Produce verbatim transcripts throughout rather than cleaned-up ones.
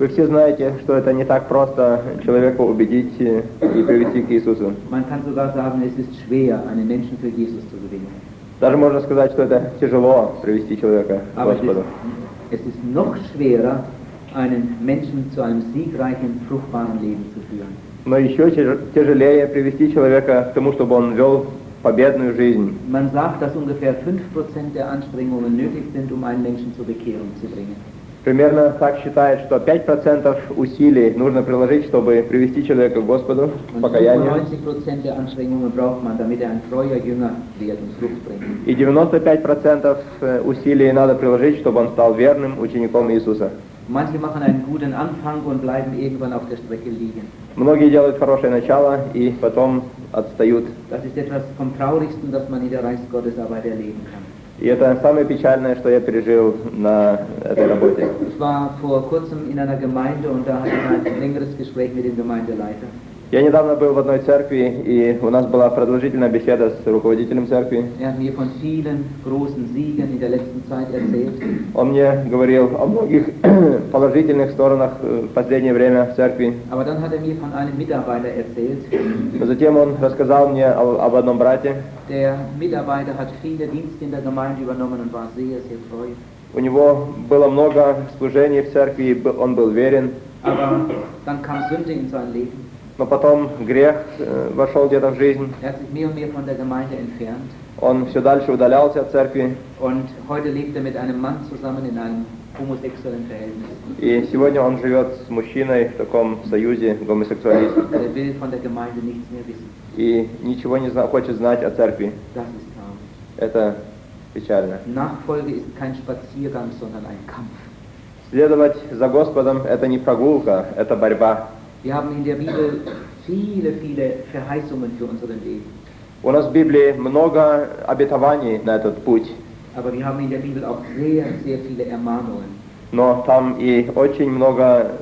Вы все знаете, что это не так просто человека убедить и привести к Иисусу. Man kann sogar sagen, es ist schwer, einen Menschen für Jesus zu gewinnen. Даже можно сказать, что это тяжело привести человека к Aber es ist, Господу. es ist noch schwerer, einen Menschen zu einem siegreichen, fruchtbaren Leben zu führen. Но еще тяжелее привести человека к тому, чтобы он вел победную жизнь. Man sagt, dass ungefähr fünf Prozent der Anstrengungen nötig sind, um einen Menschen zur Bekehrung zu bringen. Примерно так считает, что пять процентов усилий нужно приложить, чтобы привести человека к Господу, к покаянию. neunzig Prozent der Anstrengungen braucht man, damit er ein treuer Jünger wird und Frucht bringt. И девяносто пять процентов усилий надо приложить, чтобы он стал верным учеником Иисуса. Manche machen einen guten Anfang und bleiben irgendwann auf der Strecke liegen. Многие делают хорошее начало и потом отстают. Das ist etwas vom Traurigsten, das man in der Reich Gottesarbeit erleben kann. И это самое печальное, что я пережил на этой работе. Ich war vor kurzem in einer Gemeinde und da hatte ich ein längeres Gespräch mit dem Gemeindeleiter. Я недавно был в одной церкви, и у нас была продолжительная беседа с руководителем церкви. Er hat mir von vielen großen Siegen in der letzten Zeit erzählt. Он мне говорил о многих положительных сторонах в последнее время в церкви. Aber dann hat er mir von einem Mitarbeiter erzählt. Затем он рассказал мне об одном брате. Der Mitarbeiter hat viele Dienste in der Gemeinde übernommen und war sehr, sehr treu. У него было много служений в церкви, он был верен. Aber dann kam Sünde in sein Leben. Но потом грех вошел где-то в жизнь. Er hat sich mehr und mehr von der Gemeinde entfernt. Он все дальше удалялся от церкви. Und heute lebt er mit einem Mann zusammen in einem homosexuellen Verhältnis. И сегодня он живет с мужчиной в таком союзе гомосексуалистов. Er will von der Gemeinde nichts mehr wissen. И ничего не зна- хочет знать о церкви. Das ist traurig. Это печально. Nachfolge ist kein Spaziergang, sondern ein Kampf. Следовать за Господом — это не прогулка, это борьба. Wir haben in der Bibel viele, viele Verheißungen für unser Leben. У нас в Библии много обетований на этот путь, Aber wir haben in der Bibel auch sehr, sehr viele Ermahnungen. но там и очень много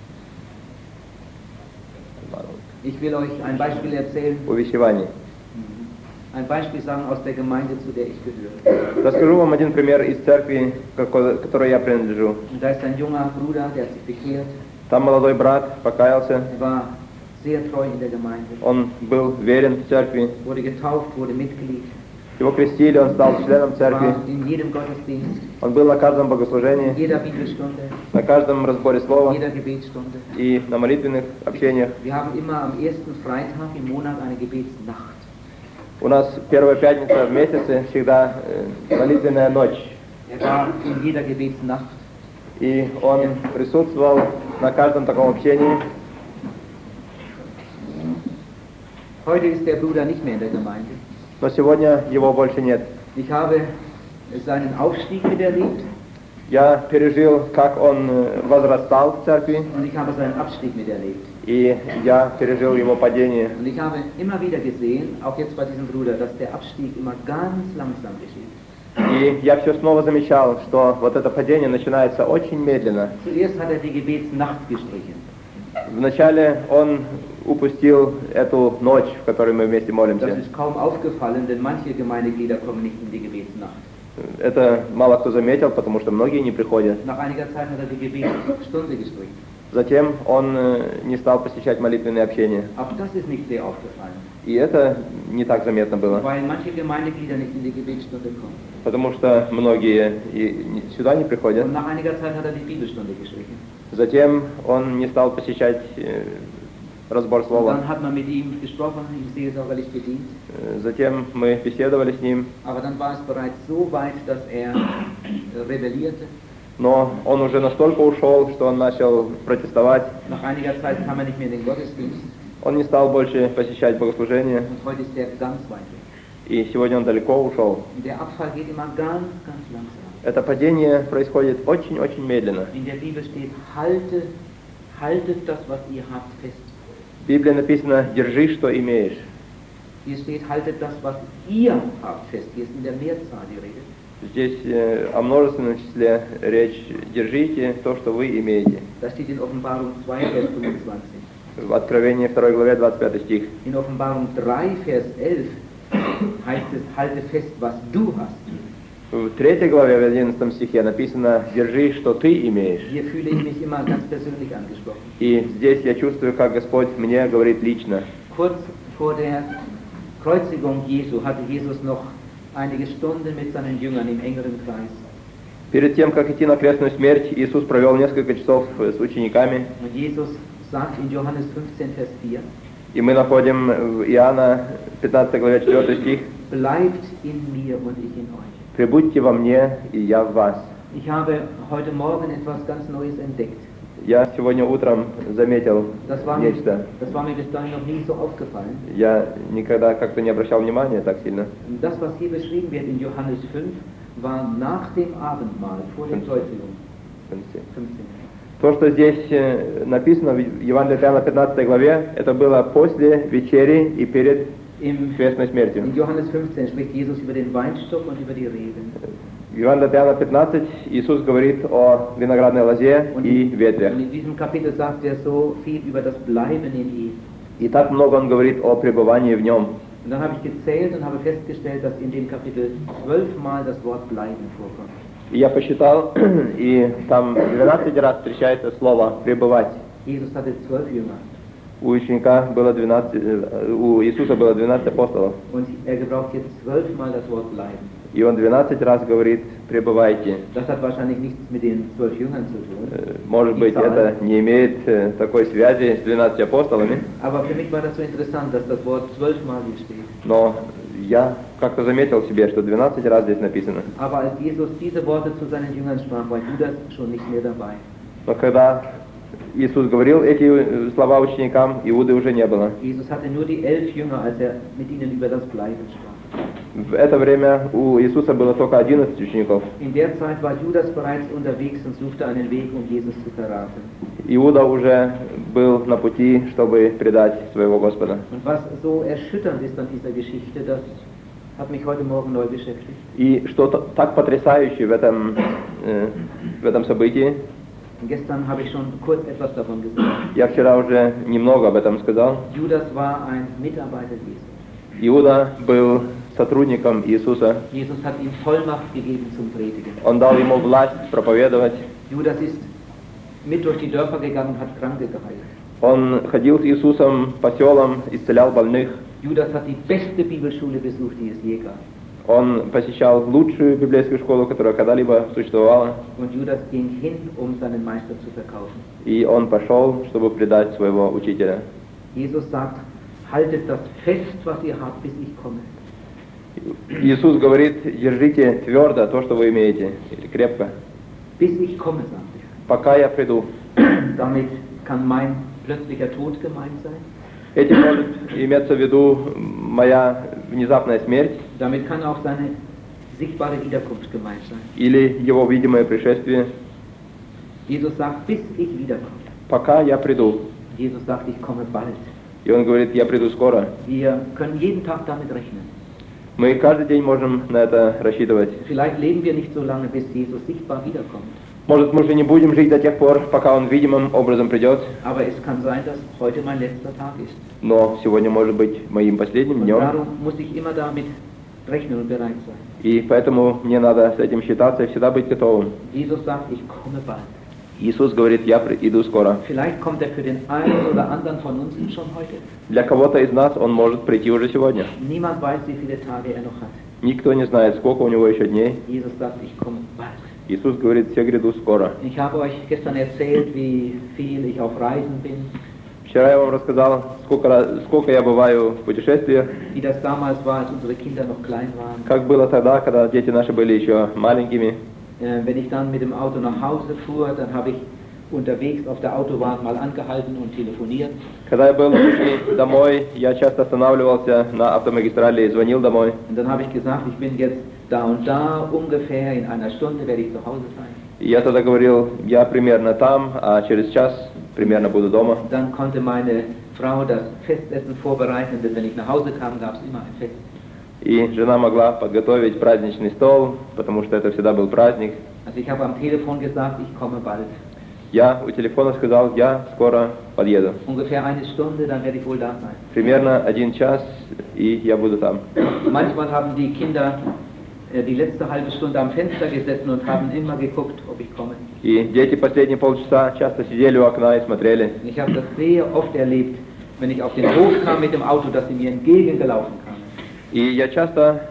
Ich will euch ein Beispiel erzählen, увещеваний. ein Beispiel sagen aus der Gemeinde, zu der ich gehöre. Расскажу вам один пример из церкви, к которой я принадлежу. Und da ist ein junger Bruder, der hat sich bekehrt. Там молодой брат покаялся, Er war sehr treu in der Gemeinde. он был верен в церкви, Wurde getauft, wurde Mitglied. его крестили, он стал членом церкви, War in jedem Gottesdienst, он был на каждом in богослужении, jeder Bibelstunde, на каждом разборе in слова jeder Gebetsstunde. и на молитвенных общениях. Wir haben immer am ersten Freitag im Monat eine Gebetsnacht. У нас первая пятница в месяце всегда э, молитвенная ночь. Er war in jeder Gebetsnacht. И он присутствовал на каждом таком общении. Heute ist der Bruder nicht mehr in der Gemeinde. Но сегодня его больше нет. Ich habe seinen Aufstieg miterlebt Я пережил, как он э, возрастал в церкви, und ich habe seinen Abstieg miterlebt. и я пережил его падение. Und ich habe immer wieder gesehen, auch jetzt bei diesem Bruder, dass der Abstieg immer ganz langsam geschieht. И я все снова замечал, что вот это падение начинается очень медленно. Zuerst hat er die Gebetsnacht gestrichen. Вначале он упустил эту ночь, в которой мы вместе Das молимся. ist kaum aufgefallen, denn manche Gemeindeglieder kommen nicht in die Gebetsnacht. Это мало кто заметил, потому что многие не приходят. Nach einiger Zeit hat er die Gebetsstunde gestrichen. Затем он э, не стал посещать молитвенные общения. Auch das ist nicht sehr aufgefallen, И это не так заметно было, weil manche Gemeindeglieder nicht in die Gebetsstunde kommen. потому что многие и не- сюда не приходят. Und nach einiger Zeit hat er die Bibelstunde gestrichen. Затем он не стал посещать э, разбор Und слова. dann hat man mit ihm gesprochen, ihm seelsorgerlich gedient. Э, Затем мы беседовали с ним, Aber dann war es bereits so weit, dass er äh, rebellierte. но он уже настолько ушел, что он начал протестовать. Nach einiger Zeit kam er nicht mehr in den Gottesdienst. Он не стал больше посещать богослужения, Und heute ist er ganz weit weg. и сегодня он далеко ушел. Und der Abfall geht immer ganz, ganz langsam. Это падение происходит очень-очень медленно. In der Bibel steht, haltet, haltet das, was ihr habt, fest. В Библии написано «держи, что имеешь». Hier steht, haltet das, was ihr habt, fest. Hier ist in der Mehrzahl die Rede. Здесь э, о множественном числе речь. Держите то, что вы имеете. Das steht in Offenbarung zwei, Vers fünfundzwanzig. В Откровении второй главе двадцать пятый стих. In Offenbarung drei, Vers elf heißt es, halte fest, was du hast. В третьей главе, в одиннадцатом стихе написано «Держи, что ты имеешь». Hier fühle ich mich immer ganz persönlich angesprochen. И здесь я чувствую, как Господь мне говорит лично. Kurz vor der Kreuzigung Jesu hatte Jesus noch einige Stunden mit seinen Jüngern im engeren Kreis. Перед тем, как идти на крестную смерть, Иисус провел несколько часов с учениками. Und Jesus sagt in Johannes fünfzehn, Vers vier, И мы находим в Иоанна пятнадцатой главе четвёртый стих. bleibt in mir und ich in euch. «Прибудьте во мне, и я в вас». Ich habe heute Morgen etwas ganz Neues entdeckt. Я сегодня утром заметил Das war, mir, нечто. das war mir bis dahin noch nie so aufgefallen. Я никогда как-то не обращал внимания так сильно. Das, was hier beschrieben wird in Johannes fünf, war nach dem Abendmahl, vor der Kreuzigung. fünfzehn. То, что здесь э, написано в Евангелии от Иоанна пятнадцатой главе, это было после вечери и перед Im, крестной смертью. in Johannes fünfzehn spricht Jesus über den Weinstock und über die Reben. В Евангелии от Иоанна пятнадцать Иисус говорит о виноградной лозе Und и in, ветре. und in diesem Kapitel sagt er so viel über das Bleiben in ihm. И так много он говорит о пребывании в нем. Und dann habe ich gezählt und habe festgestellt, dass in dem Kapitel zwölfmal das Wort Bleiben vorkommt. И я посчитал, и там двенадцать раз встречается слово «пребывать». Jesus hatte zwölf Jünger У ученика было двенадцать, э, у Иисуса было двенадцать апостолов. und er gebraucht hier zwölfmal das Wort Bleiben. И он двенадцать раз говорит «пребывайте». Das hat wahrscheinlich nichts mit den zwölf Jüngern zu tun. Э, Может Die быть, Zahl. это не имеет э, такой связи с двенадцатью апостолами, Aber für mich war das so interessant, dass das Wort zwölfmal hier steht. но я как-то заметил себе, что двенадцать раз здесь написано. Aber als Jesus diese Worte zu seinen Jüngern sprach, war Judas schon nicht mehr dabei. Но когда Иисус говорил эти э, слова ученикам, Иуды уже не было. Jesus hatte nur die elf Jünger, als er mit ihnen über das Bleiben sprach. В это время у Иисуса было только одиннадцать учеников. In der Zeit war Judas bereits unterwegs und suchte einen Weg, um Jesus zu verraten. Иуда уже был на пути, чтобы предать своего Господа. Und was so erschütternd ist an dieser Geschichte, das hat mich heute Morgen neu beschäftigt. И что-то так потрясающее в этом, э, в этом событии, Und gestern habe ich schon kurz etwas davon gesagt. я вчера уже немного об этом сказал. Judas war ein Mitarbeiter Jesu. Иуда был сотрудником Иисуса. Jesus hat ihm Vollmacht gegeben zum Predigen. Он дал ему власть проповедовать. Judas ist mit durch die Dörfer gegangen und hat Kranke geheilt. Он ходил с Иисусом по селам, исцелял больных. Judas hat die beste Bibelschule besucht, die es je gab. Он посещал лучшую библейскую школу, которая когда-либо существовала. Und Judas ging hin, um seinen Meister zu verkaufen. И он пошел, чтобы предать своего учителя. Jesus sagt, haltet das fest, was ihr habt, bis ich komme. Иисус говорит, держите твердо то, что вы имеете, или крепко, Bis ich komme, sagt пока я приду. er. Damit kann mein plötzlicher Tod gemeint sein. Этим может иметься в виду моя внезапная смерть Damit kann auch seine sichtbare Wiederkunft gemeint sein. или его видимое пришествие, Jesus sagt, bis ich wiederkomme. пока я приду. Jesus sagt, ich komme bald. И он говорит, я приду скоро. Wir können jeden Tag damit rechnen. Мы каждый день можем на это рассчитывать. Vielleicht leben wir nicht so lange, bis Jesus sichtbar wiederkommt. Может, мы уже не будем жить до тех пор, пока он видимым образом придет, Aber es kann sein, dass heute mein letzter Tag ist. но сегодня может быть моим последним Und днем. darum muss ich immer damit rechnen und bereit sein. И поэтому мне надо с этим считаться и всегда быть готовым. Jesus sagt, ich komme bald. Иисус говорит, я иду скоро. Vielleicht kommt er für den einen oder anderen von uns schon heute. Для кого-то из нас он может прийти уже сегодня. Niemand weiß, wie viele Tage er noch hat. Никто не знает, сколько у него еще дней. Jesus sagt, ich komme bald. Иисус говорит, все гряду скоро. Ich habe euch gestern erzählt, wie viel ich auf Reisen bin, Вчера я вам рассказал, сколько, раз- сколько я бываю в путешествиях, wie das damals war, als unsere Kinder noch klein waren. как было тогда, когда дети наши были еще маленькими. Äh, wenn ich dann mit dem Auto nach Hause fuhr, dann habe ich unterwegs auf der Autobahn mal angehalten und telefoniert. Когда я был на пути домой, я часто останавливался на автомагистрали и звонил домой. Und dann habe ich gesagt, ich bin jetzt da und da, ungefähr in einer Stunde werde ich zu Hause sein. И я тогда говорил, я примерно там, а через час примерно буду дома. Und dann konnte meine Frau das Festessen vorbereiten, denn wenn ich nach Hause kam, gab es immer ein Fest. И жена могла подготовить праздничный стол, потому что это всегда был праздник. Also ich habe am Telefon gesagt, ich komme bald. Я у телефона сказал, я скоро подъеду. Ungefähr eine Stunde, dann werde ich wohl da sein. Примерно один час, и я буду там. Manchmal haben die Kinder äh, die letzte halbe Stunde am Fenster gesessen und haben immer geguckt, ob ich komme. И дети последние полчаса часто сидели у окна и смотрели. Ich habe das sehr oft erlebt, wenn ich auf den Hof kam mit dem Auto, dass sie mir entgegengelaufen kamen. И я часто...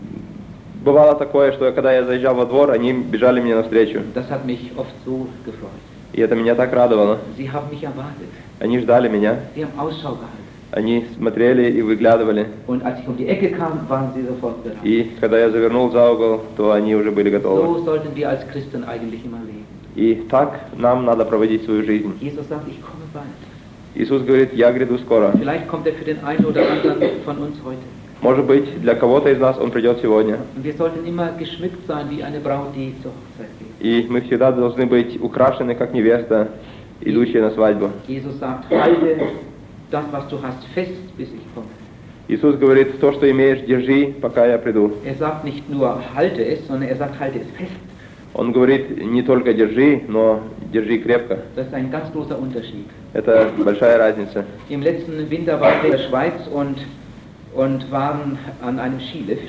Бывало такое, что когда я заезжал во двор, они бежали мне навстречу. Das hat mich oft so gefreut. И это меня так радовало. Sie haben mich erwartet. Они ждали меня. Sie haben Ausschau gehalten. Они смотрели и выглядывали. Und als ich um die Ecke kam, waren sie sofort bereit. И когда я завернул за угол, то они уже были готовы. So sollten wir als Christen eigentlich immer leben. И так нам надо проводить свою жизнь. Jesus sagt, ich komme bald. Иисус говорит, я гряду скоро. Vielleicht kommt er für den einen oder anderen von uns heute. Может быть, для кого-то из нас Он придет сегодня. Und wir sollten immer geschmückt sein wie eine Braut, die zur Hochzeit geht. И мы всегда должны быть украшены, как невеста, идущая на свадьбу. Jesus sagt, halte das, was du hast, fest, bis ich komme. Иисус говорит, то, что имеешь, держи, пока я приду. Er sagt nicht nur, halte es, sondern er sagt, halte es fest. Он говорит, не только держи, но держи крепко. Das ist ein ganz großer Unterschied. Это большая разница. Im letzten Winter waren wir in der Schweiz und, und waren an einem Skilift.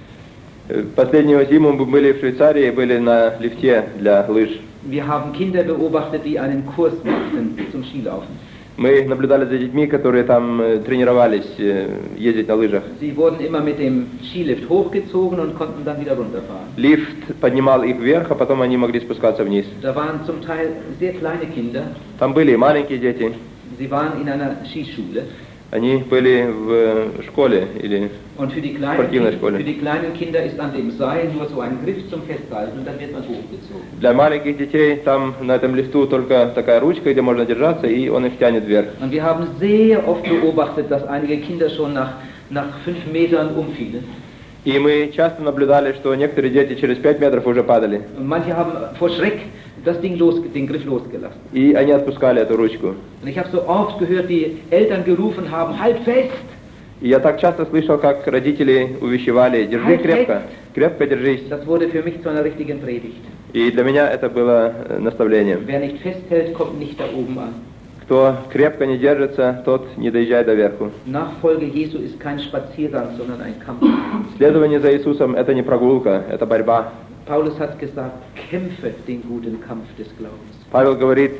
Последнюю зиму мы были в Швейцарии и были на лифте для лыж. Wir haben Kinder beobachtet, die einen Kurs machten zum Skilaufen. Мы наблюдали за детьми, которые там тренировались ездить на лыжах. Sie wurden immer mit dem Skilift hochgezogen und konnten dann wieder runterfahren. Лифт поднимал их вверх, а потом они могли спускаться вниз. Da waren zum Teil sehr kleine Kinder. Там были и маленькие дети. Sie waren in einer Skischule. Они были в школе или Und für die, в kleinen, спортивной школе. für die kleinen Kinder ist an dem Seil nur so ein Griff zum Festhalten und dann wird man hochgezogen. Для маленьких детей там на этом лифту только такая ручка, где можно держаться, и он их тянет вверх. Und wir haben sehr oft beobachtet, dass einige Kinder schon nach, nach fünf Metern umfielen. И мы часто наблюдали, что некоторые дети через пять метров уже падали. Und manche haben vor Schreck das Ding los, den Griff losgelassen. И они отпускали эту ручку. Und ich habe so oft gehört, wie Eltern gerufen haben, halt fest! И я так часто слышал, как родители увещевали, держи крепко, крепко держись. Das wurde für mich zu einer richtigen Predigt. И для меня это было наставлением. Wer nicht festhält, kommt nicht da oben an. Кто крепко не держится, тот не доезжает до верху. Nachfolge Jesu ist kein Spaziergang, sondern ein Kampf. Следование за Иисусом – это не прогулка, это борьба. Paulus hat gesagt, kämpfe den guten Kampf des Glaubens. Павел говорит,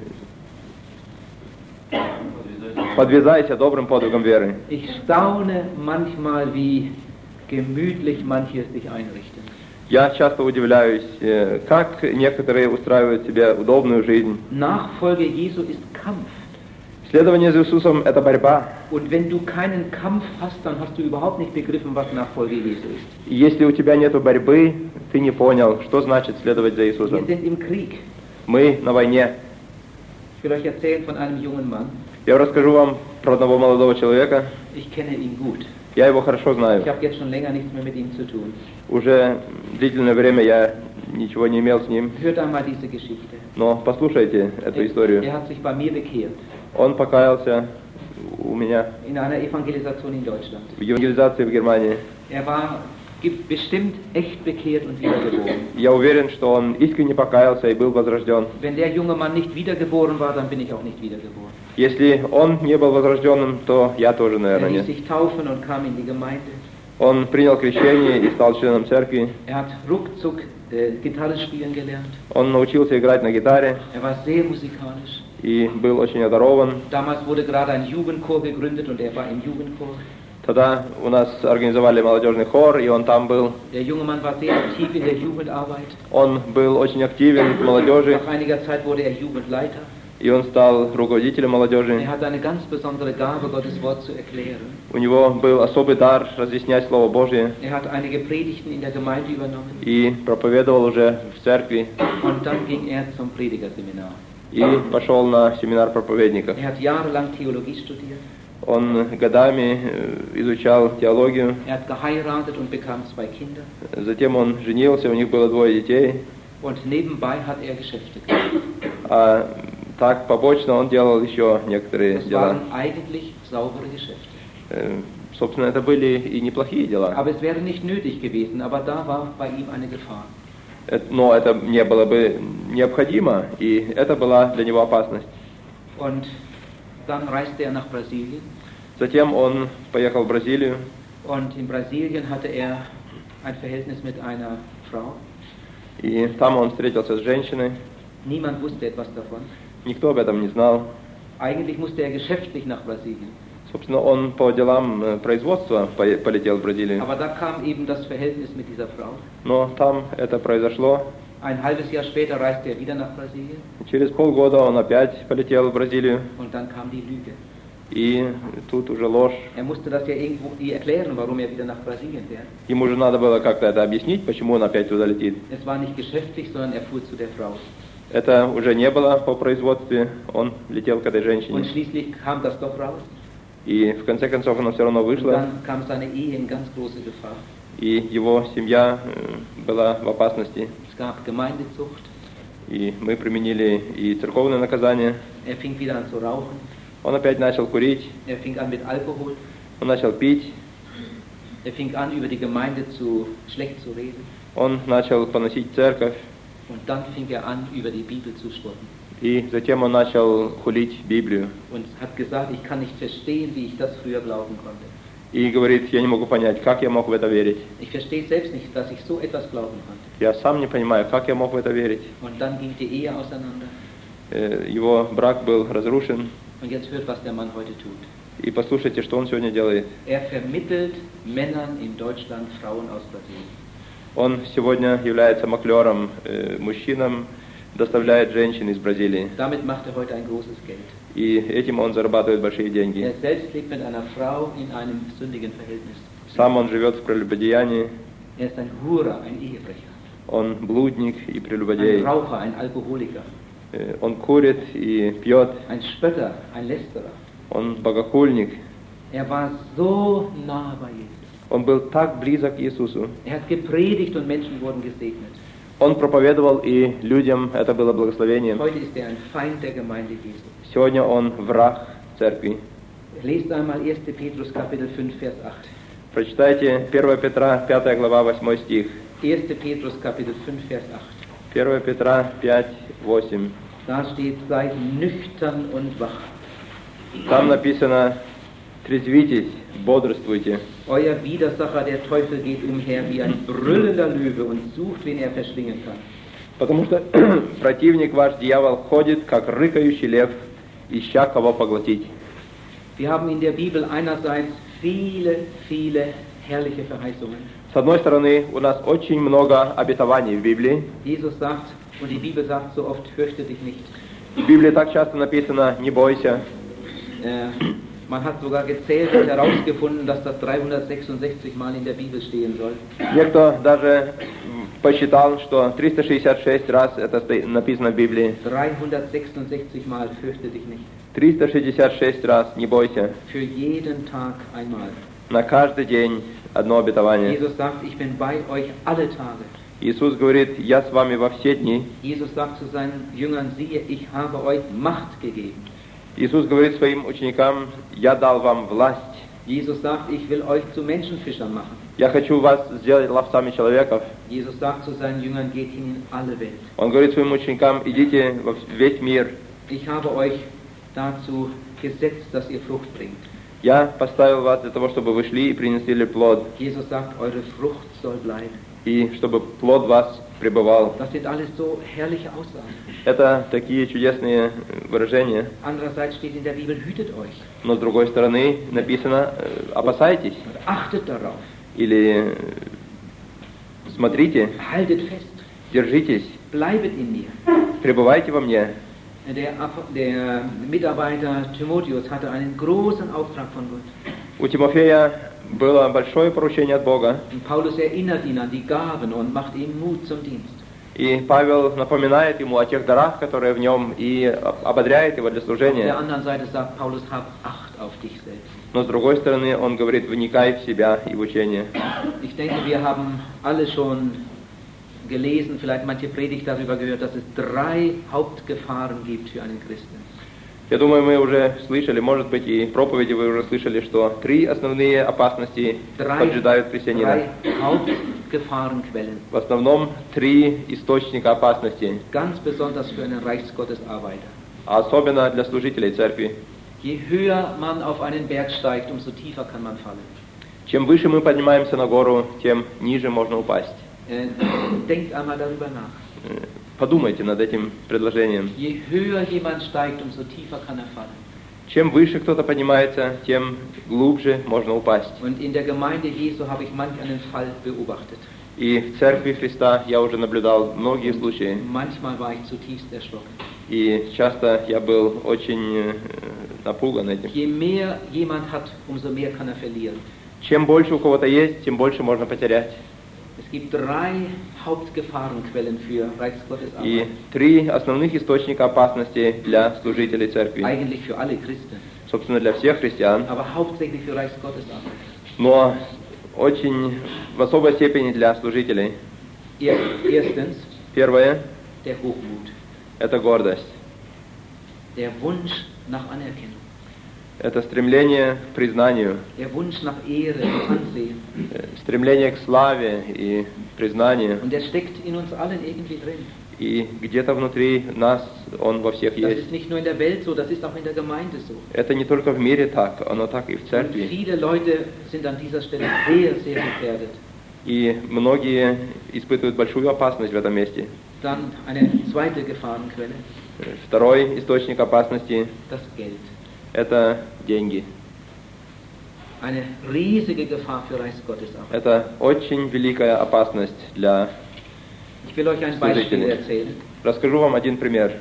подвязайся добрым подвигом веры. Ich staune manchmal, wie gemütlich manche sich einrichten. Я часто удивляюсь, как некоторые устраивают себе удобную жизнь. Nachfolge Jesu ist Kampf. Следование за Иисусом – это борьба. Und wenn du keinen Kampf hast, dann hast du überhaupt nicht begriffen, was Nachfolge Jesu ist. Если у тебя нет борьбы, ты не понял, что значит следовать за Wir Иисусом. sind im Krieg. Мы на войне. Ich will euch erzählen von einem jungen Mann. Я расскажу вам про одного молодого человека. Ich kenne ihn gut. Я его хорошо знаю. Ich habe jetzt schon länger nichts mehr mit ihm zu tun. Уже длительное время я ничего не имел с ним. Hört einmal diese Geschichte. Но послушайте эту Er, историю. er hat sich bei mir bekehrt. Он покаялся у меня In einer Evangelisation in Deutschland. в евангелизации в Германии. Er war bestimmt echt bekehrt und wiedergeboren. Я уверен, что он искренне покаялся и был возрожден. Wenn der junge Mann nicht wiedergeboren war, dann bin ich auch nicht wiedergeboren. Если он не был возрожденным, то я тоже, Er наверное, ließ нет. sich taufen und kam in die Gemeinde. Он принял крещение и стал членом церкви. Er hat ruckzuck äh, Gitarre spielen gelernt. Он научился играть на гитаре Er war sehr musikalisch. и был очень одарован. Damals wurde gerade ein Jugendchor gegründet und er war im Jugendchor. Тогда у нас организовали молодежный хор, и он там был. Der junge Mann war sehr aktiv in der Jugendarbeit. Он был очень активен в молодежи, Nach einiger Zeit wurde er Jugendleiter. и он стал руководителем молодежи. Er hatte eine ganz besondere Gabe, Gottes Wort zu erklären. У него был особый дар разъяснять Слово Божье, Er hat einige Predigten in der Gemeinde übernommen. и проповедовал уже в церкви, Und dann ging er zum Predigerseminar. и пошел на семинар проповедников. Er hat jahrelang Theologie studiert. Он годами изучал теологию, Er hat geheiratet und bekam zwei Kinder. затем он женился, у них было двое детей, Und nebenbei hat er Geschäfte gemacht. а так побочно он делал еще некоторые Das дела. waren eigentlich saubere Geschäfte. Э, Собственно, это были и неплохие дела, Aber es wäre nicht nötig gewesen, aber da war bei ihm eine Gefahr. Э, но это не было бы необходимо, и это была для него опасность. Und dann reiste er nach Brasilien. Затем он поехал в Бразилию, Und in Brasilien hatte er ein Verhältnis mit einer Frau. И там он встретился с женщиной. Niemand wusste etwas davon. Никто об этом не знал. Eigentlich musste er geschäftlich nach Brasilien. Собственно, он по делам э, производства по- полетел в Бразилию. Aber da kam eben das Verhältnis mit dieser Frau. Но там это произошло. Ein halbes Jahr später reiste er wieder nach Brasilien Через полгода он опять полетел в Бразилию. und dann kam die Lüge. И тут уже ложь. Er musste das ja irgendwo erklären, warum er wieder nach Brasilien fährt. Ему же надо было как-то это объяснить, почему он опять туда летит. Es war nicht geschäftlich, sondern er fuhr zu der Frau. Это уже не было по производстве. Он летел к этой Und женщине. schließlich kam das doch raus. И в конце концов оно все равно Und вышло. dann kam seine Ehe in ganz große Gefahr. И его семья э, была в опасности. Es gab Gemeindezucht. И мы применили и церковное наказание. Er fing wieder an zu rauchen. Он опять начал курить. Er fing an mit Alkohol. Он начал пить. Er fing an, über die Gemeinde zu schlecht zu reden. Он начал поносить церковь. Und dann fing er an, über die Bibel zu spotten. И затем он начал хулить Библию. Und hat gesagt, ich kann nicht verstehen, wie ich das früher glauben konnte. И говорит, я не могу понять, как я мог в это верить. Ich verstehe selbst nicht, dass ich so etwas glauben konnte. Я сам не понимаю, как я мог в это верить. Und dann ging die Ehe auseinander. Э, Его брак был разрушен. Und jetzt hört, was der Mann heute tut. И послушайте, что он сегодня делает. Er vermittelt Männern in Deutschland Frauen aus Brasilien. Он сегодня является маклером э, мужчинам, доставляет женщин из Бразилии. Damit macht er heute ein großes Geld. И этим он зарабатывает большие деньги. Er selbst lebt mit einer Frau in einem sündigen Verhältnis. Сам он живет в прелюбодеянии. Er ist ein Hurer, ein Ehebrecher. Он блудник и Ein прелюбодей. Raucher, ein Alkoholiker. Э, Он курит и пьет. Ein Spötter, ein Lästerer. Он богохульник. Er war so nah bei Jesus. Он был так близок к Иисусу. Er hat gepredigt und Menschen wurden gesegnet. Он проповедовал, и людям это было благословением. Heute ist er ein Feind der Gemeinde Jesu. Сегодня он враг церкви. Lest einmal erster Petrus Kapitel fünf, Vers acht. Прочитайте первое Петра, пятая глава, восьмой стих. erster Petrus Kapitel fünf, Vers acht. первое Петра пять, восемь. Da steht, seid nüchtern und wach. Там написано, трезвитесь, бодрствуйте. Euer Widersacher, der Teufel, geht umher wie ein brüllender Löwe und sucht, wen er verschlingen kann. Потому что противник ваш, дьявол, ходит, как рыкающий лев, ища кого поглотить. Wir haben in der Bibel einerseits viele, viele herrliche Verheißungen. С одной стороны, у нас очень много обетований в Библии. Jesus sagt, und die Bibel sagt so oft, fürchte dich nicht. В Библии так часто написано, не бойся. Äh, man hat sogar gezählt und herausgefunden, dass das dreihundertsechsundsechzig Mal in der Bibel stehen soll. Некто даже посчитал, что триста шестьдесят шесть раз это сто- написано в Библии. dreihundertsechsundsechzig Mal fürchte dich nicht. триста шестьдесят шесть раз, не бойся. Für jeden Tag einmal. На каждый день одно обетование. Jesus sagt, ich bin bei euch alle Tage. Иисус говорит, я с вами во все дни. Jesus sagt zu seinen Jüngern, siehe, ich habe euch Macht gegeben. Иисус говорит своим ученикам, я дал вам власть. Jesus sagt, ich will euch zu Menschenfischern machen. Я хочу вас сделать ловцами человеков. Jesus sagt zu seinen Jüngern, geht hin in alle Welt. Он говорит своим ученикам, идите во весь мир. Ich habe euch dazu gesetzt, dass ihr Frucht bringt. Я поставил вас для того, чтобы вы шли и принесли плод. Jesus sagt, eure Frucht soll bleiben. И чтобы плод вас пребывал. Das sind alles so herrliche Aussagen. Это такие чудесные выражения. Andererseits steht in der Bibel, hütet euch. Но с другой стороны написано, э, опасайтесь. Achtet darauf. Или э, смотрите, Haltet fest. держитесь, Bleibet in mir. пребывайте во мне. Der, der Mitarbeiter Timotheus hatte einen großen Auftrag von Gott. У Тимофея было большое поручение от Бога. Und Paulus erinnert ihn an die Gaben und macht ihm Mut zum Dienst. И Павел напоминает ему о тех дарах, которые в нем, и ободряет его для Auf служения. der anderen Seite sagt Paulus, hab Acht auf dich selbst. Но с другой стороны, он говорит, вникай в себя и в учение. Ich denke, wir haben alle schon gelesen, vielleicht manche Predigt darüber gehört, dass es drei Hauptgefahren gibt für einen Christen. Я думаю, мы уже слышали, может быть, и проповеди вы уже слышали, что три основные опасности Drei, поджидают христианина. drei Hauptgefahrenquellen. В основном три источника опасности, Ganz besonders für einen Reichsgottesarbeiter. а особенно для служителей церкви. Je höher man auf einen Berg steigt, umso tiefer kann man fallen. Чем выше мы поднимаемся на гору, тем ниже можно упасть. Äh, denkt einmal darüber nach. Э, Подумайте над этим предложением. Je höher jemand steigt, umso tiefer kann er fallen. Чем выше кто-то поднимается, тем глубже можно упасть. Und in der Gemeinde Jesu habe ich manch einen Fall beobachtet. И в Церкви Христа я уже наблюдал многие случаи. Manchmal war ich zutiefst erschrocken. И часто я был очень э, напуган этим. Je mehr jemand hat, umso mehr kann er verlieren. Чем больше у кого-то есть, тем больше можно потерять. Es gibt drei Hauptgefahrenquellen für Reichsgottesarbeit. И три основных источника опасности для служителей Церкви. Eigentlich für alle Christen, Собственно, для всех христиан, aber hauptsächlich für Reichsgottesarbeit. но очень в особой степени для служителей. Er- Erstens, Первое der Hochmut, – это гордость. der Wunsch nach Anerkennung, Это стремление к признанию, der Wunsch nach Ehre und Ansehen. э, стремление к славе и признанию. Und der steckt in uns allen irgendwie drin. И где-то внутри нас он во всех Das есть. ist nicht nur in der Welt so, das ist auch in der Gemeinde so. Это не только в мире так, оно так и в Und Церкви. viele Leute sind an dieser Stelle sehr, sehr gefährdet. И многие испытывают большую опасность в этом месте. Dann eine zweite Gefahrenquelle, Э, Второй источник опасности das Geld. – это деньги. Eine riesige Gefahr für Reichsgottesarbeit. Это очень великая опасность для... Ich will euch ein Beispiel erzählen. Расскажу вам один пример.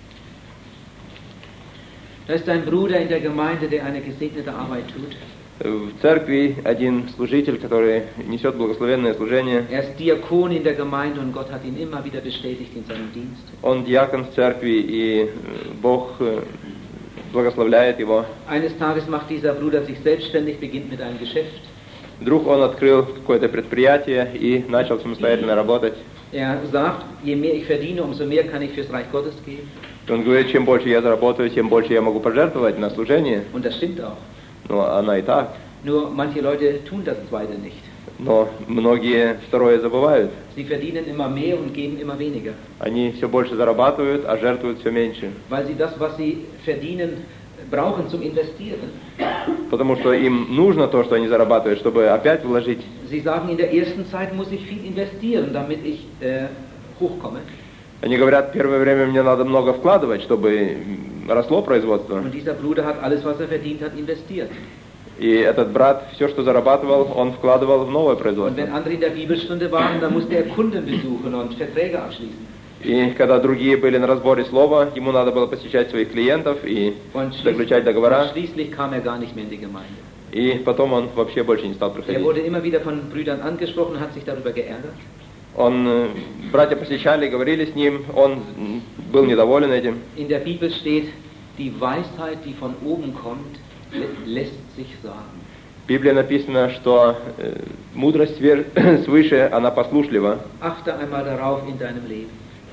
Da ist ein Bruder in der Gemeinde, der eine gesegnete Arbeit tut. В церкви один служитель, который несет благословенное служение. Er ist Diakon in der Gemeinde und Gott hat ihn immer wieder bestätigt in seinem Dienst. Он диакон в церкви, и Бог благословляет его. Eines Tages macht dieser Bruder sich selbstständig, beginnt mit einem Geschäft. Вдруг он открыл какое-то предприятие и начал самостоятельно работать. Er sagt, je mehr ich verdiene, umso mehr kann ich fürs Reich Gottes geben. Он говорит, чем больше я заработаю, тем больше я могу пожертвовать на служение. Und das stimmt auch. Но она и так. Nur manche Leute tun das Zweite nicht. Но многие второе забывают. Sie verdienen immer mehr und geben immer weniger. Они все больше зарабатывают, а жертвуют все меньше. Weil sie das, was sie verdienen, brauchen zum Investieren. Потому что им нужно то, что они зарабатывают, чтобы опять вложить. Sie sagen, in der ersten Zeit muss ich viel investieren, damit ich äh, hochkomme. Они говорят, первое время мне надо много вкладывать, чтобы росло производство. Und dieser Bruder hat alles, was er verdient hat, investiert. И этот брат все, что зарабатывал, он вкладывал в новое Und производство. wenn andere in der Bibelstunde waren, dann musste er Kunden besuchen und Verträge abschließen. И когда другие были на разборе слова, ему надо было посещать своих клиентов и Und заключать schließlich, договора. und schließlich kam er gar nicht mehr in die Gemeinde. И потом он вообще больше не стал Er приходить. wurde immer wieder von Brüdern angesprochen und hat sich darüber geärgert. Он, э, братья посещали, говорили с ним, он м, был недоволен этим. In der Bibel steht, die Weisheit, die von oben kommt, lä- lässt sich sagen. В Библии написано, что э, мудрость свер- свыше, она послушлива. Achte einmal darauf in deinem Leben.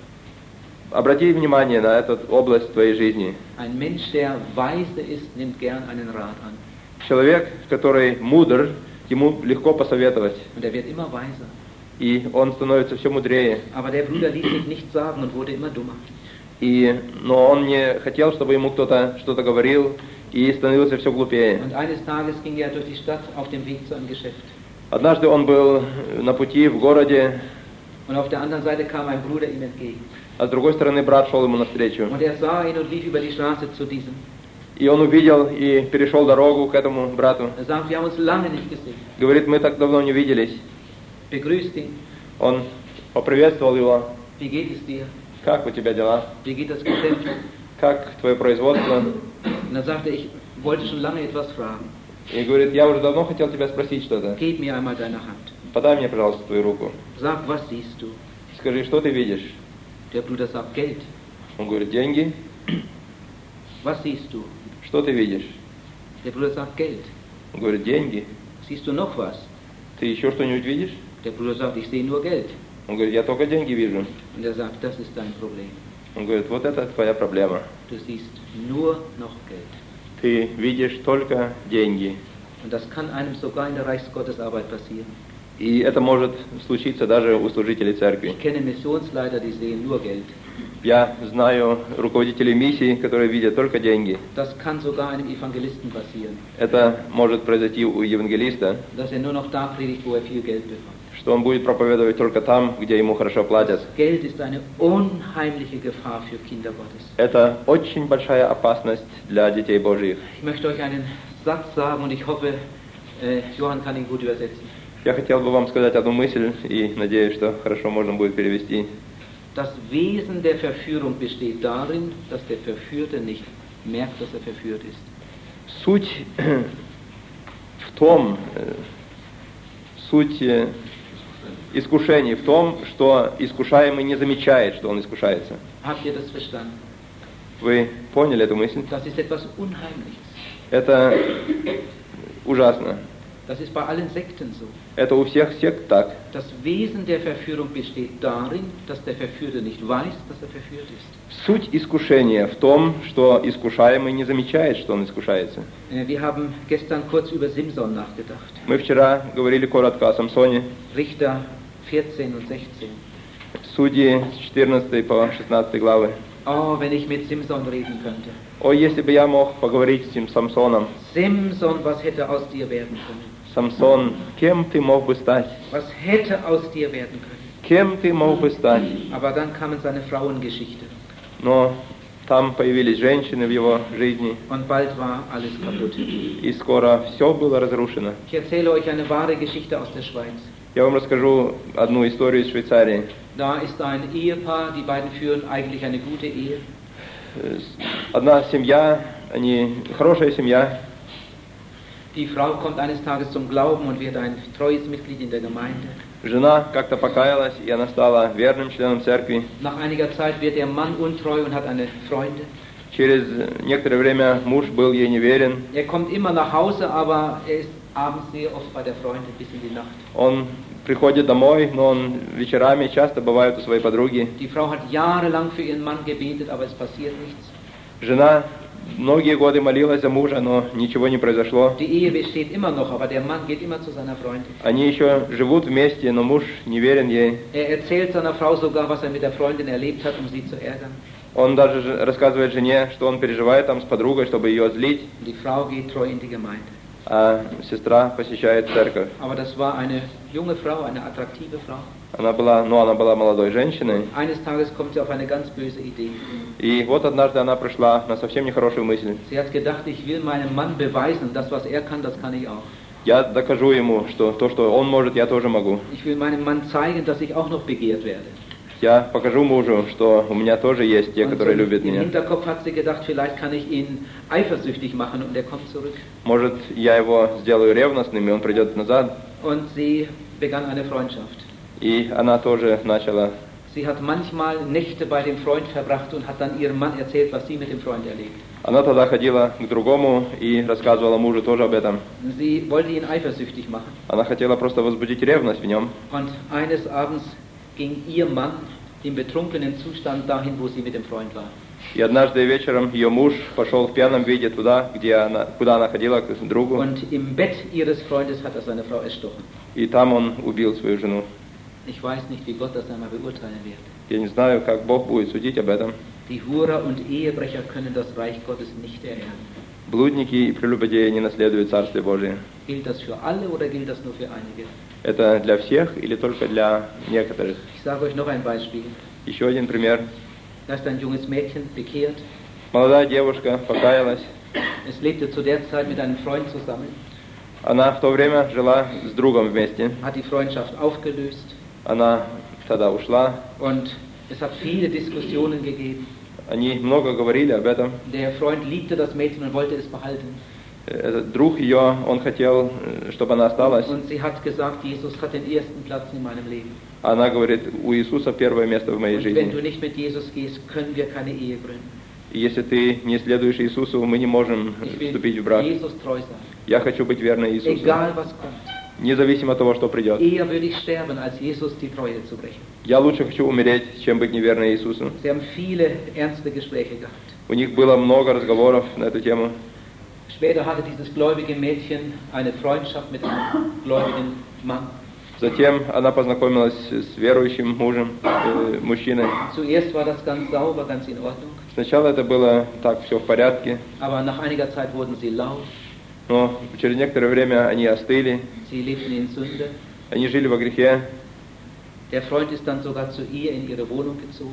Обрати внимание на эту область твоей жизни. Ein Mensch, der weise ist, nimmt gern einen Rat an. Человек, который мудр, ему легко посоветовать. Und er wird immer weiser. И он становится все мудрее. Aber der Bruder ließ sich nichts sagen und wurde immer dummer. И, но он не хотел, чтобы ему кто-то что-то говорил, и становился все глупее. Und eines Tages ging er durch die Stadt auf dem Weg zu einem Geschäft. Однажды он был на пути в городе, Und auf der anderen Seite kam ein Bruder ihm entgegen. а с другой стороны брат шел ему навстречу. Und er sah ihn und lief über die Straße zu diesem. И он увидел и перешел дорогу к этому брату. Er sagt, wir haben uns lange nicht gesehen. Говорит, мы так давно не виделись. Begrüßt ihn. Он поприветствовал его. Wie geht es dir? Как у тебя дела? Wie geht das Geschäft? Как твое производство? Und dann sagte er, ich wollte schon lange etwas fragen. И говорит, я уже давно хотел тебя спросить что-то. Gib mir einmal deine Hand. Подай мне, пожалуйста, твою руку. Sag, was siehst du? Скажи, что ты видишь? Der Bruder sagt, Geld. Он говорит, деньги. Was siehst du? Что ты видишь? Der Bruder sagt, Geld. Он говорит, деньги. Siehst du noch was? Ты еще что-нибудь видишь? Der Bruder sagt, ich sehe nur Geld. Он говорит, я только деньги вижу. Und er sagt, das ist dein Problem. Он говорит, вот это твоя проблема. Du siehst nur noch Geld. Ты видишь только деньги. Und das kann einem sogar in der Reichsgottesarbeit passieren. И это может случиться даже у служителей церкви. Ich kenne Missionsleiter, die sehen nur Geld. Я знаю руководителей миссий, которые видят только деньги. Das kann sogar einem Evangelisten passieren, Это может произойти у евангелиста, dass er nur noch da predigt, wo er viel Geld bekommt. что он будет проповедовать только там, где ему хорошо платят. Geld ist eine unheimliche Gefahr für Kinder Gottes. Это очень большая опасность для детей Божьих. Ich möchte euch einen Satz sagen und ich hoffe, äh, Johann kann ihn gut übersetzen. Я хотел бы вам сказать одну мысль и надеюсь, что хорошо можно будет перевести. Das Wesen der Verführung besteht darin, dass der Verführte nicht merkt, dass er verführt ist. Суть в том, суть искушений в том, что искушаемый не замечает, что он искушается. Habt ihr das verstanden? Вы поняли эту мысль? Das ist etwas Unheimliches. Это ужасно. Das ist bei allen Sekten so. Это у всех сект так. Das Wesen der Verführung besteht darin, dass der Verführte nicht weiß, dass er verführt ist. Суть искушения в том, что искушаемый не замечает, что он искушается. Wir haben gestern kurz über Simson nachgedacht. Мы вчера говорили коротко о Самсоне. Richter vierzehn und sechzehn. Судьи с четырнадцатой по шестнадцатой главы. Oh, wenn ich mit Simson reden könnte. О, если бы я мог поговорить с этим Самсоном. Simson, was hätte aus dir werden können? Самсон, кем ты мог бы стать? Was hätte aus dir werden können? Кем ты мог бы стать? Aber dann kamen seine Frauengeschichte. Но там появились женщины в его жизни, Und bald war alles kaputt. и скоро все было разрушено. Ich erzähle euch eine wahre Geschichte aus der Schweiz. Я вам расскажу одну историю из Швейцарии. Da ist ein Ehepaar, die beiden führen eigentlich eine gute Ehe. Одна семья, они хорошая семья. Die Frau kommt eines Tages zum Glauben und wird ein treues Mitglied in der Gemeinde. Жена как-то покаялась, и она стала верным членом церкви. Nach einiger Zeit wird der Mann untreu und hat eine Freundin. Через некоторое время муж был ей неверен. Er kommt immer nach Hause, aber er ist abends sehr oft bei der Freundin bis in die Nacht. Он приходит домой, но он вечерами часто бывает у своей подруги. Die Frau hat jahrelang für ihren Mann gebetet, aber es passiert nichts. Жена многие годы молилась за мужа, но ничего не произошло. Die Ehe besteht immer noch, aber der Mann geht immer zu seiner Freundin. Они еще живут вместе, но муж не верен ей. Er erzählt seiner Frau sogar, was er mit der Freundin erlebt hat, um sie zu ärgern. Он даже рассказывает жене, что он переживает там с подругой, чтобы ее злить. Die Frau geht treu in die Gemeinde. А сестра посещает церковь. Aber das war eine junge Frau, eine attraktive Frau. Она была, ну, она была молодой женщиной. Eines Tages kommt sie auf eine ganz böse Idee. И вот однажды она пришла на совсем нехорошую мысль. Sie hat gedacht, ich will meinem Mann beweisen, das was er kann, das kann ich auch. Я докажу ему, что то, что он может, я тоже могу. Ich will meinem Mann zeigen, dass ich auch noch begehrt werde. Я покажу мужу, что у меня тоже есть те, которые любят Im меня. Hinterkopf hat sie gedacht, vielleicht kann ich ihn eifersüchtig machen und er kommt zurück. Может, я его сделаю ревностным, и он придет назад. Und sie begann eine Freundschaft. И она тоже начала. Sie hat manchmal Nächte bei dem Freund verbracht und hat dann ihrem Mann erzählt, was sie mit dem Freund erlebt. Она тогда ходила к другому и рассказывала мужу тоже об этом. Sie wollte ihn eifersüchtig machen. Она хотела просто возбудить ревность в нем. Und eines Abends ging ihr Mann im betrunkenen Zustand dahin, wo sie mit dem Freund war. И однажды вечером ее муж пошел в пьяном виде туда, где она, куда она ходила к другу. Und im Bett ihres Freundes hat er seine Frau erstochen. И там он убил свою жену. Ich weiß nicht, wie Gott das einmal beurteilen wird. Я не знаю, как Бог будет судить об этом. Die Hurer und Ehebrecher können das Reich Gottes nicht ererben. Блудники и прелюбодеи не наследуют Царствие Божие. Gilt das für alle oder gilt das nur für einige? Это для всех или только для некоторых? Ich sage euch noch ein Beispiel. Еще один пример. Da ist ein junges Mädchen bekehrt. Молодая девушка покаялась. Es lebte zu der Zeit mit einem Freund zusammen. Она в то время жила с другом вместе. Hat die Freundschaft aufgelöst. Она тогда ушла. Und es hat viele Diskussionen gegeben. Они много говорили об этом. Der Freund liebte das Mädchen und wollte es behalten. Этот друг ее, он хотел, чтобы она осталась. Und sie hat gesagt, Jesus hat den ersten Platz in meinem Leben. Она говорит, у Иисуса первое место в моей Und wenn du жизни. nicht mit Jesus gehst, können wir keine Ehe gründen. И если ты не следуешь Иисусу, мы не можем Ich will вступить в брак. Jesus treu sein. Я хочу быть верной Иисусу. Egal was kommt. Независимо от того, что придет. Eher würde ich sterben, als Jesus die Treue zu brechen. Я лучше хочу умереть, чем быть неверной Иисусу. Sie haben viele ernste Gespräche gehabt. У них было много разговоров на эту тему. Später hatte dieses gläubige Mädchen eine Freundschaft mit einem gläubigen Mann. Затем она познакомилась с верующим мужем, э, мужчиной. Zuerst war das ganz sauber, ganz in Ordnung. Сначала это было так, все в порядке, Aber nach einiger Zeit wurden sie laut, но через некоторое время они остыли, sie lebten in Sünde. они жили во грехе. Der Freund ist dann sogar zu ihr in ihre Wohnung gezogen.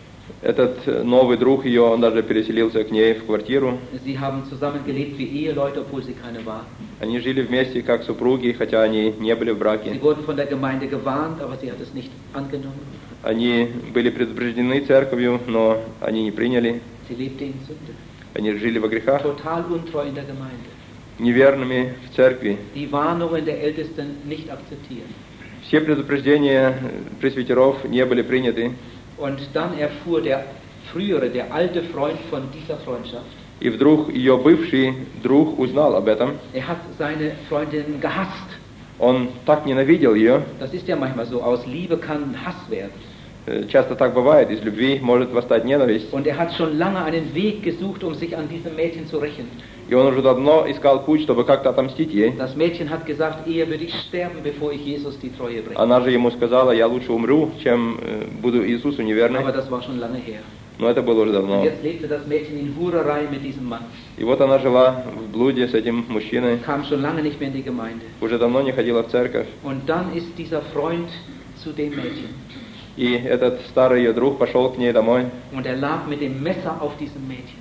Этот новый друг ее, он даже переселился к ней в квартиру. Sie haben zusammen gelebt wie Eheleute, obwohl sie keine waren. Они жили вместе как супруги, хотя они не были в браке. Sie wurden von der Gemeinde gewarnt, aber sie hat es nicht angenommen. Они были предупреждены церковью, но они не приняли. Sie lebte in Sünde. Они жили во грехах, Total untreu in der Gemeinde. неверными в церкви. Die Warnungen der Ältesten nicht akzeptiert. Все предупреждения пресвитеров не были приняты. Und dann erfuhr der frühere, der alte Freund von dieser Freundschaft. И вдруг ее бывший друг узнал об этом. Er hat seine Freundin gehasst. Он так ненавидел ее. Das ist ja manchmal so, aus Liebe kann Hass werden. Часто так бывает, из любви может восстать ненависть. Und er hat schon lange einen Weg gesucht, um sich an diesem Mädchen zu rächen. И он уже давно искал путь, чтобы как-то отомстить ей. Das Mädchen hat gesagt, eher würde ich sterben, bevor ich Jesus die Treue bringe. Она же ему сказала, я лучше умру, чем буду Иисусу неверной. Aber das war schon lange her. Но это было уже давно. Und jetzt lebte das Mädchen in Hurerei mit diesem Mann. И вот она жила в блуде с этим мужчиной. Kam schon lange nicht mehr in die Gemeinde. Уже давно не ходила в церковь. Und dann ist dieser Freund zu dem Mädchen. И этот старый ее друг пошел к ней домой. Und er lag mit dem Messer auf diesem Mädchen.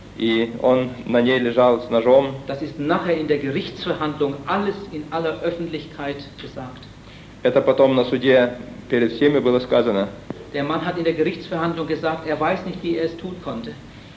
И он на ней лежал с ножом. Das ist nachher in der Gerichtsverhandlung alles in aller Öffentlichkeit gesagt. Это потом на суде перед всеми было сказано. Der Mann hat in der Gerichtsverhandlung gesagt, er weiß nicht, wie er es tun konnte.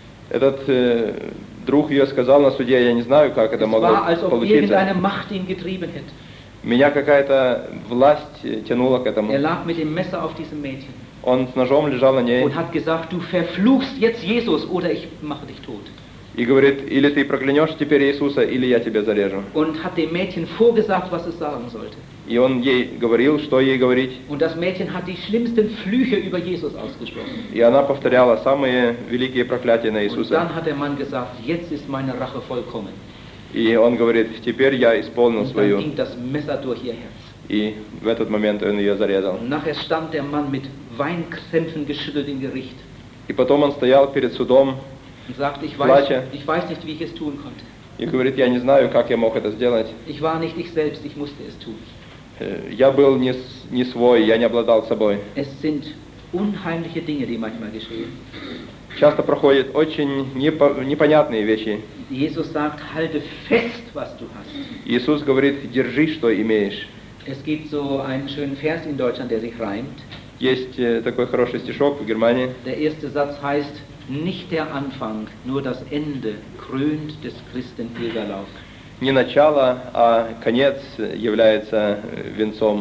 Этот э, друг ее сказал на суде, я не знаю, как это Es могло war, als ob получиться. irgendeine Macht ihn getrieben hätte. Меня какая-то власть тянула к этому. Er lag mit dem Messer auf diesem Mädchen Он с ножом лежал на ней und hat gesagt, du verfluchst jetzt Jesus oder ich mache dich tot. и говорит, или ты проклянешь теперь Иисуса, или я тебя зарежу. Und hat dem Mädchen vorgesagt, was es sagen sollte. И он ей говорил, что ей говорить. Und das Mädchen hat die schlimmsten Flüche über Jesus ausgesprochen. И она повторяла самые великие проклятия на Und Иисуса. dann hat der Mann gesagt, jetzt ist meine Rache vollkommen. И он говорит, теперь я исполнил Und dann свою. ging das Messer durch ihr Herz. И в этот момент он ее зарезал. Und nachher stand der Mann mit Weinkrämpfen geschüttelt im Gericht И потом он стоял перед судом und sagte, ich weiß, Плача. ich weiß nicht, wie ich es tun konnte. и говорит, я не знаю, как я мог это сделать. Ich war nicht ich selbst, ich musste es tun. Э, Я был не, с- не свой, я не обладал собой. Es sind unheimliche Dinge, die manchmal geschehen. Часто проходят очень непо- непонятные вещи. Jesus sagt, halte fest, was du hast. Иисус говорит, держи, что имеешь. Es gibt so einen schönen Vers in Deutschland, der sich reimt. Есть э, такой хороший стишок в Германии. Der erste Satz heißt, nicht der Anfang, nur das Ende krönt des Christen Pilgerlauf. Не начало, а конец является э, венцом.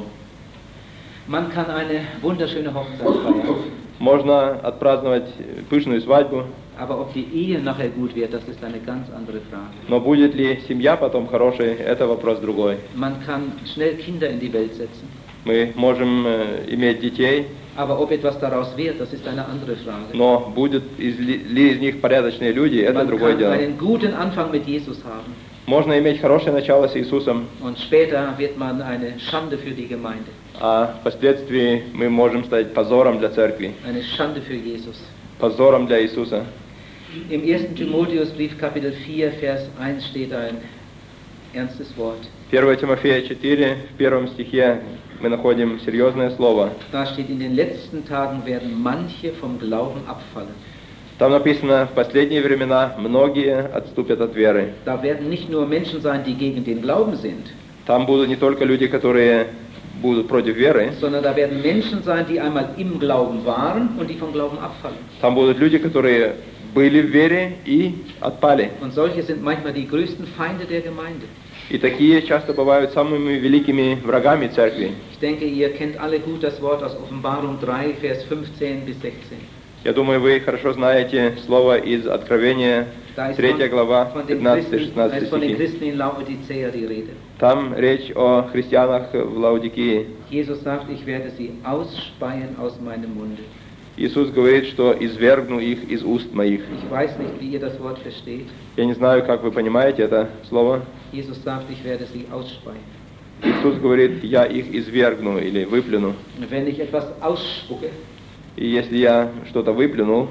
Man kann eine wunderschöne Hochzeit feiern, Можно отпраздновать пышную свадьбу, aber ob die Ehe nachher gut wird, das ist eine ganz andere Frage. но будет ли семья потом хорошей, это вопрос другой. Man kann schnell Kinder in die Welt setzen, Мы можем э, иметь детей, aber ob etwas daraus wird, das ist eine andere Frage. но будут из ли, ли из них порядочные люди, это Man другое kann дело. einen guten Anfang mit Jesus haben Можно иметь хорошее начало с Иисусом, und später wird man eine Schande für die Gemeinde, а впоследствии мы можем стать позором для церкви, eine Schande für Jesus. позором для Иисуса. Im ersten Timotheusbrief Kapitel vier, Vers eins steht ein ernstes Wort. первое Тимофея четыре, в первом стихе мы находим серьезное слово. Da steht, in den letzten Tagen werden manche vom Glauben abfallen. Там написано, в последние времена многие отступят от веры. Da werden nicht nur Menschen sein, die gegen den Glauben sind, Там будут не только люди, которые будут против веры, sondern da werden Menschen sein, die einmal im Glauben waren und die vom Glauben abfallen. там будут люди, которые были в вере и отпали. Und solche sind manchmal die größten Feinde der Gemeinde. И такие часто бывают самыми великими врагами церкви. Ich denke, ihr kennt alle gut das Wort aus Offenbarung drei, Vers fünfzehn bis sechzehn. Я думаю, вы хорошо знаете слово из Откровения, Da ist третья glava, von den пятнадцатый Christen, da шестнадцатый ist von den стихи. Christen in Laodicea die Rede. Там речь о христианах в Лаодикии. Jesus sagt, ich werde sie ausspeien aus meinem Munde. Иисус говорит, что извергну их из уст моих. Ich weiß nicht, wie ihr das Wort versteht. Я не знаю, как вы понимаете это слово. Jesus sagt, ich werde sie ausspeien. Иисус Иисус говорит, я их извергну или выплюну. Wenn ich etwas ausspucke, И если я что-то выплюнул,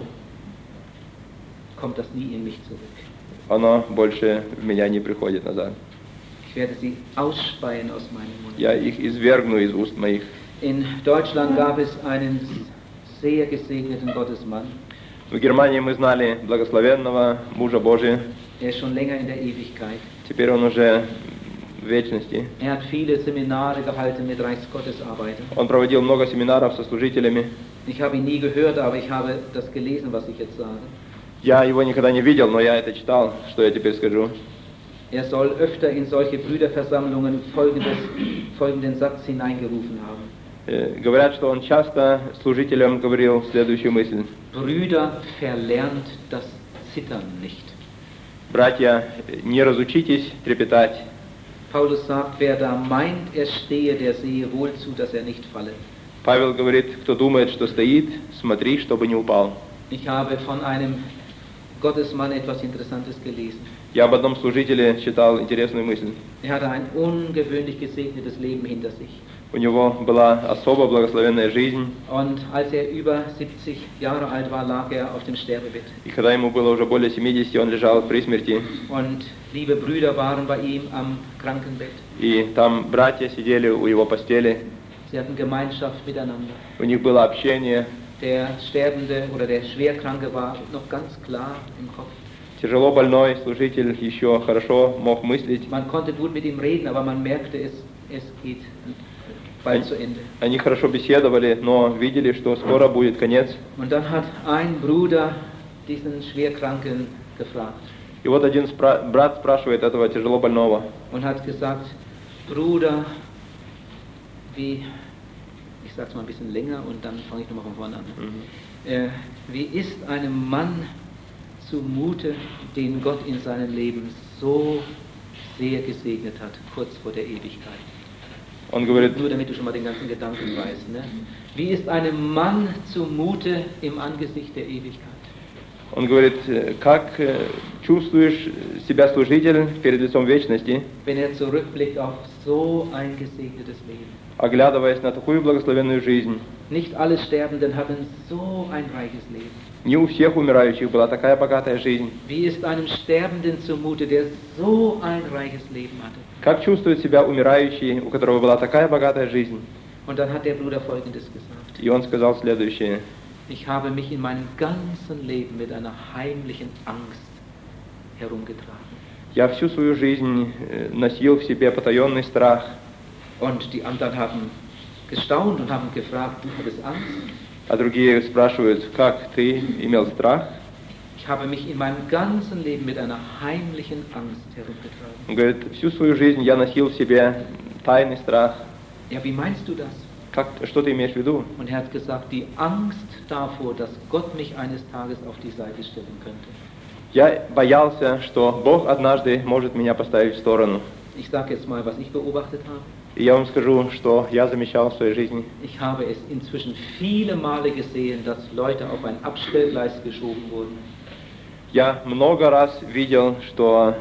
kommt das nie in mich zurück. оно больше в меня не приходит назад. Ich werde sie ausspeien aus meinem Mund. Я их извергну из уст моих. In Deutschland gab es einen sehr gesegneten Gottesmann. В Германии мы знали благословенного мужа Божия. Er ist schon länger in der Ewigkeit. Теперь он уже в вечности. Er hat viele Seminare gehalten mit Reichsgottesarbeitern. Он проводил много семинаров со служителями. Ich habe ihn nie gehört, aber ich habe das gelesen, was ich jetzt sage. Я его никогда не видел, но я это читал, что я теперь скажу. Er soll öfter in solche Brüderversammlungen folgendes, folgenden Satz hineingerufen haben. Э, Говорят, что он часто служителям говорил следующую мысль. Brüder, verlernt das Zittern nicht. Братья, не разучитесь трепетать. Paulus sagt, wer da meint, er stehe, der sehe wohl zu, dass er nicht falle. Павел говорит, кто думает, что стоит, смотри, чтобы не упал. Ich habe von einem Gottesmann etwas Interessantes gelesen. Я об одном служителе читал интересную мысль. Er hatte ein ungewöhnlich gesegnetes Leben hinter sich. У него была особо благословенная жизнь. Und als er über siebzig Jahre alt war, lag er auf dem Sterbebett. И когда ему было уже более семидесяти, он лежал при смерти. Und liebe Brüder waren bei ihm am Krankenbett. И там братья сидели у его постели. Sie hatten Gemeinschaft miteinander. У них было общение. Der Sterbende oder der Schwerkranke war noch ganz klar im Kopf. Тяжело больной служитель еще хорошо мог мыслить. Man konnte gut mit ihm reden, aber man merkte, es, es geht bald zu Ende. Они хорошо беседовали, но видели, что скоро будет конец. Und dann hat ein Bruder diesen Schwerkranken gefragt И вот один спра- брат спрашивает этого тяжело больного. und hat gesagt, Bruder, wie, ich sage es mal ein bisschen länger und dann fange ich nochmal von vorne an. Mhm. Äh, wie ist einem Mann zumute, den Gott in seinem Leben so sehr gesegnet hat, kurz vor der Ewigkeit? Он говорит, Nur damit du schon mal den ganzen Gedanken weißt. Ne? Wie ist einem Mann zumute im Angesicht der Ewigkeit? он говорит, как э, чувствуешь себя служитель перед лицом вечности, Wenn er zurückblickt auf so ein gesegnetes Leben. оглядываясь на такую благословенную жизнь. Nicht alle Sterbenden haben so ein reiches Leben. Не у всех умирающих была такая богатая жизнь. Wie ist einem Sterbenden zumute, der so ein reiches Leben hatte? Как чувствует себя умирающий, у которого была такая богатая жизнь? Und dann hat der Bruder Folgendes gesagt. И он сказал следующее. Ich habe mich in meinem ganzen Leben mit einer heimlichen Angst herumgetragen. Я всю свою жизнь э, носил в себе потаенный страх. Und die anderen haben gestaunt und haben gefragt, du hattest Angst? А другие спрашивают, как ты имел страх? Ich habe mich in meinem ganzen Leben mit einer heimlichen Angst herumgetragen. Он говорит, всю свою жизнь я носил в себе тайный страх. Ja, wie meinst du das? Как, что ты имеешь в виду? Und er hat gesagt, die Angst davor, dass Gott mich eines Tages auf die Seite stellen könnte. Я боялся, что Бог однажды может меня поставить в сторону. Ich sage jetzt mal, was ich beobachtet habe. И я вам скажу, что я замечал в своей жизни. Ich habe es inzwischen viele Male gesehen, dass Leute auf ein Abstellgleis geschoben wurden. Я много раз видел, что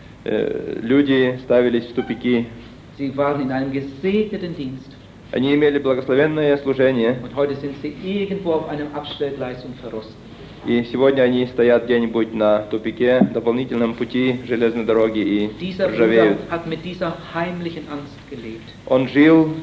э, люди ставились в тупики. Sie waren in einem gesegneten Dienst. Они имели благословенное служение, Und heute sind sie irgendwo auf einem Abstellgleis und verrosten. и сегодня они стоят где-нибудь на тупике, дополнительном пути железной дороги и Dieser Bruder ржавеют. hat mit dieser heimlichen Angst gelebt. Он жил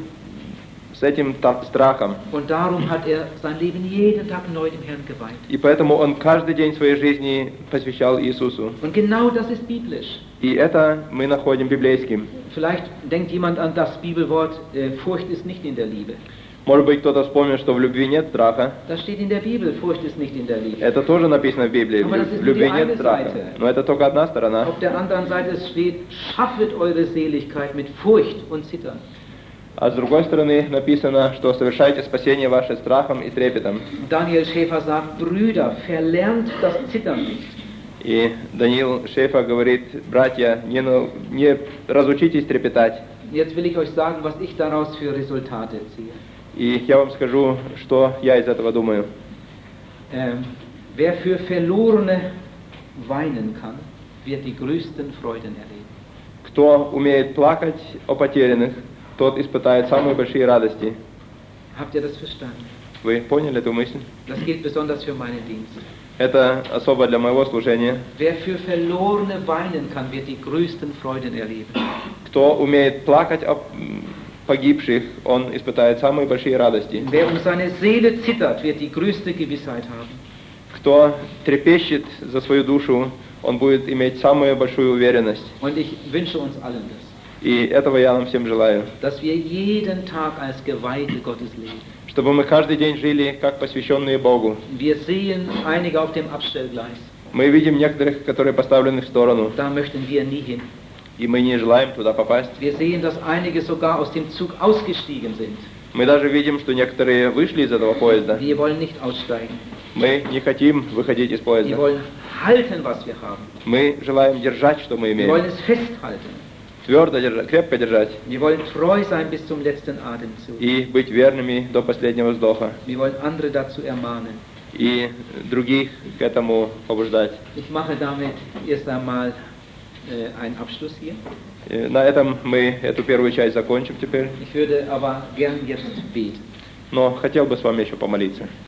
с этим та- страхом, Und darum hat er sein Leben jeden Tag neu dem Herrn geweiht. и поэтому он каждый день своей жизни посвящал Иисусу. Und genau das ist biblisch. И это мы находим библейским. Vielleicht denkt jemand an das Bibelwort, äh, Furcht ist nicht in der Liebe. Может быть, кто-то вспомнит, что в любви нет страха. Das steht in der Bibel, Furcht ist nicht in der Liebe. Это тоже написано в Библии. Aber das ist В любви nur die нет eine страха. Seite. Но это только одна сторона. Auf der anderen Seite steht, schaffet eure Seligkeit mit Furcht und Zittern. А с другой стороны написано, что совершайте спасение ваше страхом и трепетом. Daniel Schäfer sagt, Brüder, verlernt das Zittern nicht. И Даниил Шефа говорит, братья, не, нау- не разучитесь трепетать. Jetzt will ich euch sagen, was ich daraus für Resultate ziehe. И я вам скажу, что я из этого думаю. Ähm, wer für Verlorene weinen kann, wird die größten Freuden erleben. Кто умеет плакать о потерянных, тот испытает самые большие радости. Habt ihr das verstanden? Вы поняли эту мысль? Das gilt besonders für meinen Dienst. Это особо для моего служения. Wer für Verlorene weinen kann, wird die größten Freuden erleben. Кто умеет плакать о погибших, он испытает самые большие радости. Wer um seine Seele zittert, wird die größte Gewissheit haben. Кто трепещет за свою душу, он будет иметь самую большую уверенность. Und ich wünsche uns allen das. И этого я нам всем желаю. Dass wir jeden Tag als Geweihte Gottes leben. Чтобы мы каждый день жили как посвященные Богу. Wir sehen einige auf dem Abstellgleis. Мы видим некоторых, которые поставлены в сторону. Da möchten wir nie hin. И мы не желаем туда попасть. Wir sehen, dass einige sogar aus dem Zug ausgestiegen sind. Мы даже видим, что некоторые вышли из этого поезда. Wir wollen nicht aussteigen. Мы не хотим выходить из Wir поезда. wollen halten, was wir haben. Мы желаем держать, что мы Wir wollen имеем. es festhalten. Твердо держать, крепко держать. Wir wollen treu sein bis zum letzten Atemzug. И быть верными до последнего вздоха. Wir wollen andere dazu ermahnen. И других к этому побуждать. Ich mache damit erst einmal äh, einen Abschluss hier. И на этом мы эту первую часть закончим теперь. Ich würde aber gern jetzt beten. Но хотел бы с вами еще помолиться.